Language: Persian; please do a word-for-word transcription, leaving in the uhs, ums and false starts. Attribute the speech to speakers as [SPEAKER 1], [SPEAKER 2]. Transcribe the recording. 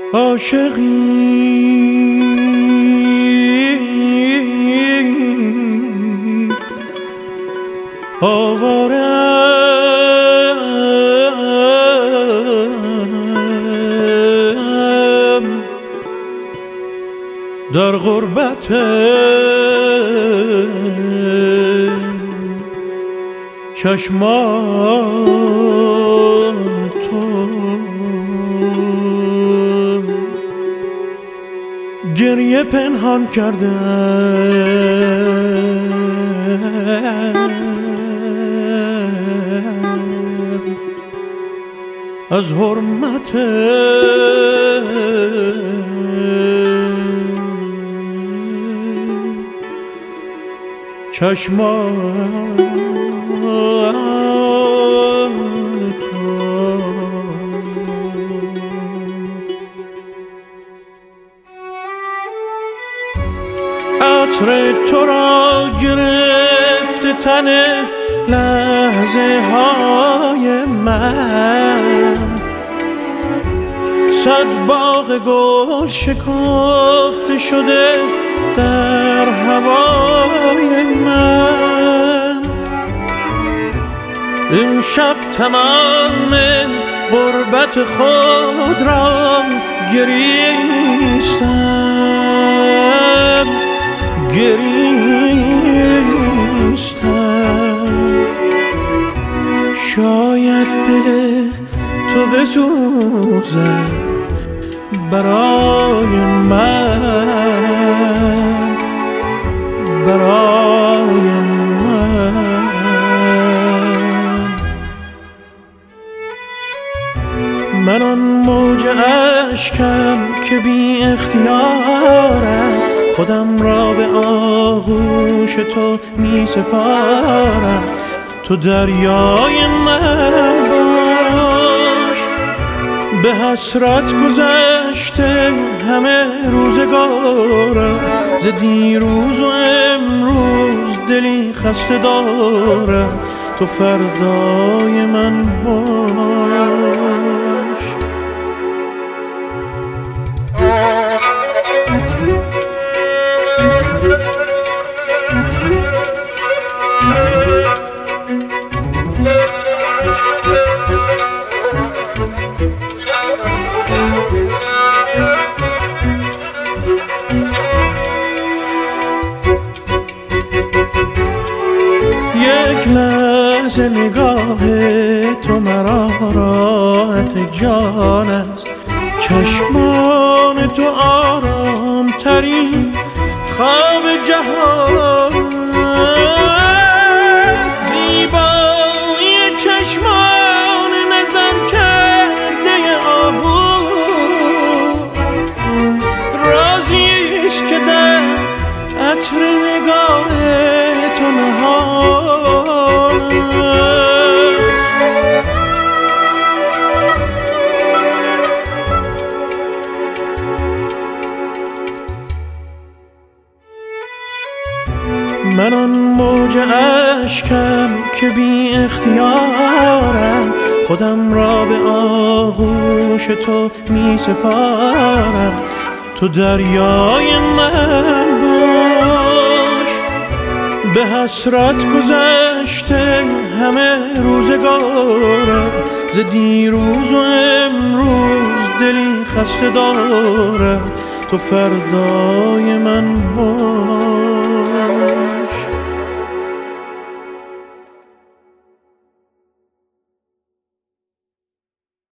[SPEAKER 1] عاشقی آوارم در غربت چشمان تو، گریه پنهان کردم از حرمت چشمان تو. عطر تو را گرفت تن لحظه های من، صد باغ گل شکافته شده در هوای من. این شب تمام غربت خود را گریستم گریستم شاید دل تو بسوزد برای من، برای من. من آن موج اشکم که بی اختیارم، خودم را به آغوش تو می سپارم. تو دریای من باش، به حسرت گذشته همه روزگارم. ز دیروز و امروز دلی خسته دارم، تو فردای من باش. یک لحظه نگاه تو مرا راحت جان است، چشمان تو آرام ترین خواب جهان است. زیبایی چشمان نظر کرده آهو رازی است که در عطر نگاه تو نهان است. من آن موج اشکم که بی اختیارم، خودم را به آغوش تو می سپارم. تو دریای من باش، به حسرت گذشته همه روزگارم. ز دیروز و امروز دلی خسته دارم، تو فردای من